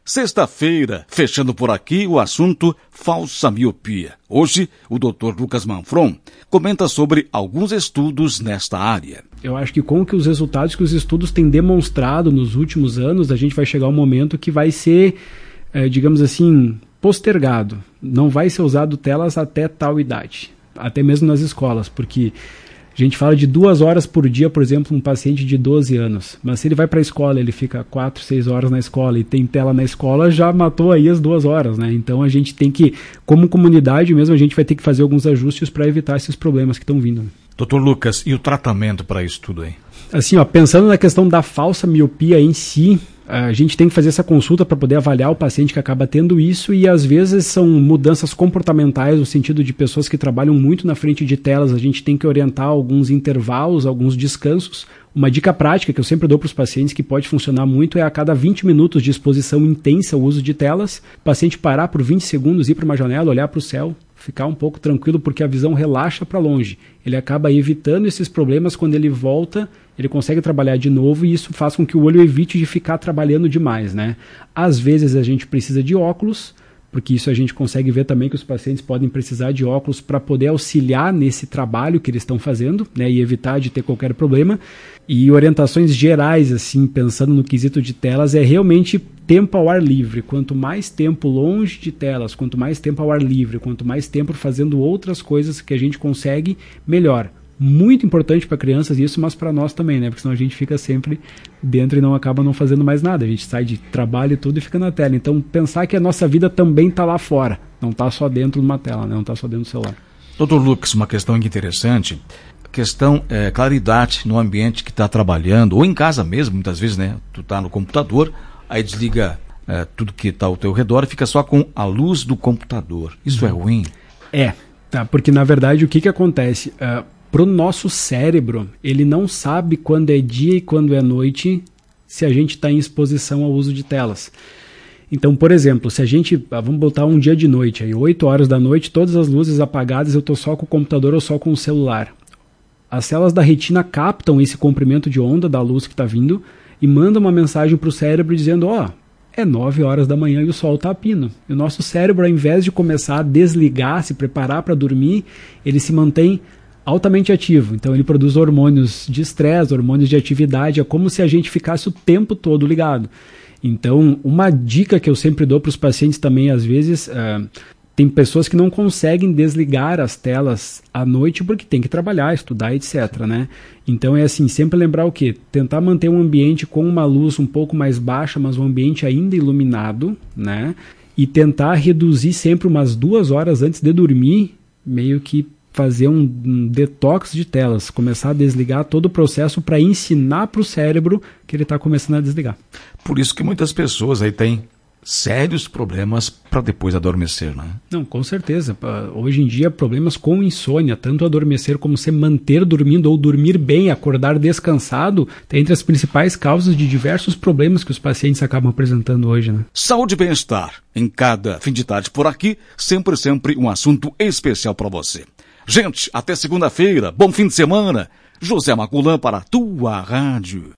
Sexta-feira, fechando por aqui o assunto falsa miopia. Hoje, o Dr. Lucas Manfron comenta sobre alguns estudos nesta área. Eu acho que com os resultados que os estudos têm demonstrado nos últimos anos, a gente vai chegar a um momento que vai ser, digamos assim, postergado. Não vai ser usado telas até tal idade, até mesmo nas escolas, porque a gente fala de 2 horas por dia, por exemplo, um paciente de 12 anos. Mas se ele vai para a escola, ele fica 4, 6 horas na escola e tem tela na escola, já matou aí as 2 horas, né? Então a gente tem que, como comunidade mesmo, a gente vai ter que fazer alguns ajustes para evitar esses problemas que estão vindo. Doutor Lucas, e o tratamento para isso tudo aí? Assim, pensando na questão da falsa miopia em si, a gente tem que fazer essa consulta para poder avaliar o paciente que acaba tendo isso, e às vezes são mudanças comportamentais, no sentido de pessoas que trabalham muito na frente de telas. A gente tem que orientar alguns intervalos, alguns descansos. Uma dica prática que eu sempre dou para os pacientes, que pode funcionar muito, é a cada 20 minutos de exposição intensa ao uso de telas, o paciente parar por 20 segundos, ir para uma janela, olhar para o céu, ficar um pouco tranquilo, porque a visão relaxa para longe. Ele acaba evitando esses problemas. Quando ele volta, ele consegue trabalhar de novo, e isso faz com que o olho evite de ficar trabalhando demais, né? Às vezes a gente precisa de óculos, porque isso a gente consegue ver também que os pacientes podem precisar de óculos para poder auxiliar nesse trabalho que eles estão fazendo, né, e evitar de ter qualquer problema. E orientações gerais, assim, pensando no quesito de telas, é realmente tempo ao ar livre. Quanto mais tempo longe de telas, quanto mais tempo ao ar livre, quanto mais tempo fazendo outras coisas que a gente consegue, melhor. Muito importante para crianças isso, mas para nós também, né? Porque senão a gente fica sempre dentro e acaba não fazendo mais nada. A gente sai de trabalho e tudo e fica na tela. Então, pensar que a nossa vida também está lá fora. Não está só dentro de uma tela, né? Não está só dentro do celular. Doutor Lucas, uma questão interessante. A questão é claridade no ambiente que está trabalhando, ou em casa mesmo, muitas vezes, né? Tu está no computador, aí desliga tudo que está ao teu redor e fica só com a luz do computador. Isso é ruim? Tá, porque na verdade o que acontece? Para o nosso cérebro, ele não sabe quando é dia e quando é noite, se a gente está em exposição ao uso de telas. Então, por exemplo, se a gente, vamos botar um dia de noite, aí 8 horas da noite, todas as luzes apagadas, eu estou só com o computador ou só com o celular. As células da retina captam esse comprimento de onda da luz que está vindo e mandam uma mensagem para o cérebro dizendo, é 9 horas da manhã e o sol está a pino. E o nosso cérebro, ao invés de começar a desligar, se preparar para dormir, ele se mantém altamente ativo. Então ele produz hormônios de estresse, hormônios de atividade. É como se a gente ficasse o tempo todo ligado. Então, uma dica que eu sempre dou para os pacientes também, às vezes, tem pessoas que não conseguem desligar as telas à noite porque tem que trabalhar, estudar, etc, né? Então é assim, sempre lembrar o quê? Tentar manter um ambiente com uma luz um pouco mais baixa, mas um ambiente ainda iluminado, né? E tentar reduzir sempre umas 2 horas antes de dormir, meio que fazer um detox de telas, começar a desligar todo o processo para ensinar para o cérebro que ele está começando a desligar. Por isso que muitas pessoas aí têm sérios problemas para depois adormecer, né? Não, com certeza. Hoje em dia, problemas com insônia, tanto adormecer como se manter dormindo ou dormir bem, acordar descansado, tem entre as principais causas de diversos problemas que os pacientes acabam apresentando hoje, né? Saúde e bem-estar. Em cada fim de tarde por aqui, sempre um assunto especial para você. Gente, até segunda-feira. Bom fim de semana. José Maculã para a tua rádio.